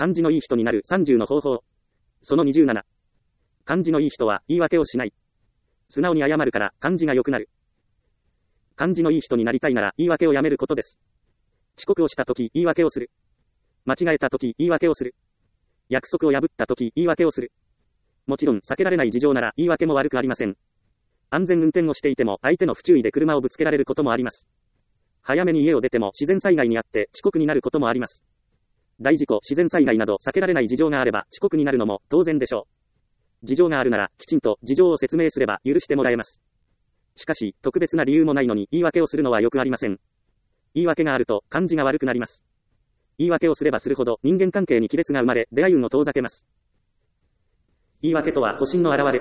感じのいい人になる30の方法。その27。感じのいい人は言い訳をしない。素直に謝るから感じが良くなる。感じのいい人になりたいなら言い訳をやめることです。遅刻をしたとき言い訳をする。間違えたとき言い訳をする。約束を破ったとき言い訳をする。もちろん避けられない事情なら言い訳も悪くありません。安全運転をしていても相手の不注意で車をぶつけられることもあります。早めに家を出ても自然災害にあって遅刻になることもあります。大事故、自然災害など避けられない事情があれば遅刻になるのも当然でしょう。事情があるならきちんと事情を説明すれば許してもらえます。しかし特別な理由もないのに言い訳をするのはよくありません。言い訳があると感じが悪くなります。言い訳をすればするほど人間関係に亀裂が生まれ出会い運を遠ざけます。言い訳とは保身の表れ。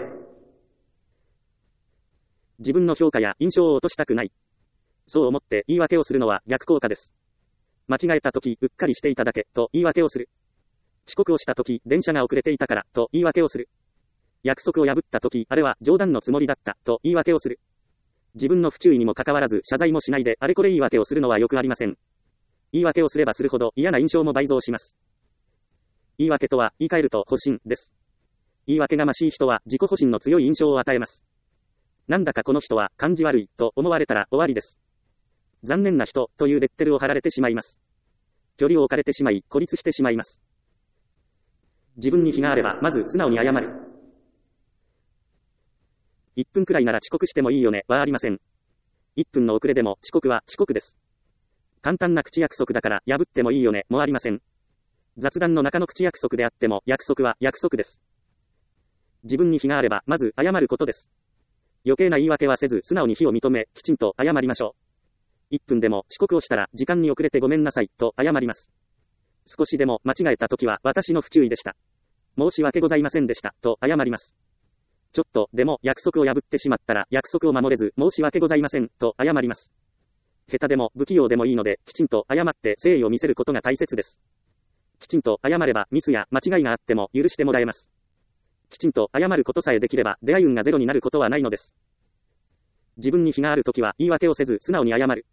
自分の評価や印象を落としたくない。そう思って言い訳をするのは逆効果です。間違えたときうっかりしていただけと言い訳をする。遅刻をしたとき電車が遅れていたからと言い訳をする。約束を破ったときあれは冗談のつもりだったと言い訳をする。自分の不注意にもかかわらず謝罪もしないであれこれ言い訳をするのはよくありません。言い訳をすればするほど嫌な印象も倍増します。言い訳とは言い換えると保身です。言い訳がましい人は自己保身の強い印象を与えます。なんだかこの人は感じ悪いと思われたら終わりです。残念な人というレッテルを貼られてしまいます。距離を置かれてしまい孤立してしまいます。自分に非があればまず素直に謝る。1分くらいなら遅刻してもいいよねはありません。1分の遅れでも遅刻は遅刻です。簡単な口約束だから破ってもいいよねもありません。雑談の中の口約束であっても約束は約束です。自分に非があればまず謝ることです。余計な言い訳はせず素直に非を認めきちんと謝りましょう。1分でも遅刻をしたら時間に遅れてごめんなさいと謝ります。少しでも間違えたときは私の不注意でした。申し訳ございませんでしたと謝ります。ちょっとでも約束を破ってしまったら約束を守れず申し訳ございませんと謝ります。下手でも不器用でもいいのできちんと謝って誠意を見せることが大切です。きちんと謝ればミスや間違いがあっても許してもらえます。きちんと謝ることさえできれば出会い運がゼロになることはないのです。自分に非があるときは言い訳をせず素直に謝る。